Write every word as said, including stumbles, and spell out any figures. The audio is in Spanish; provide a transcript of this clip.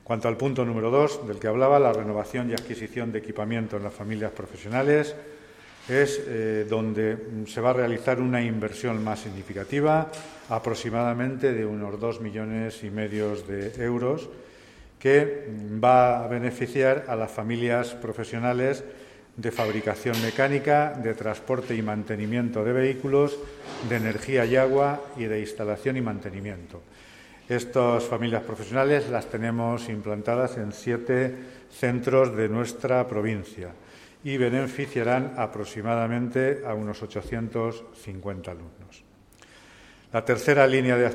Cuanto al punto número dos, del que hablaba, la renovación y adquisición de equipamiento en las familias profesionales, es eh, donde se va a realizar una inversión más significativa, aproximadamente de unos dos millones y medio de euros, que va a beneficiar a las familias profesionales de fabricación mecánica, de transporte y mantenimiento de vehículos, de energía y agua y de instalación y mantenimiento. Estas familias profesionales las tenemos implantadas en siete centros de nuestra provincia y beneficiarán aproximadamente a unos ochocientos cincuenta alumnos. La tercera línea de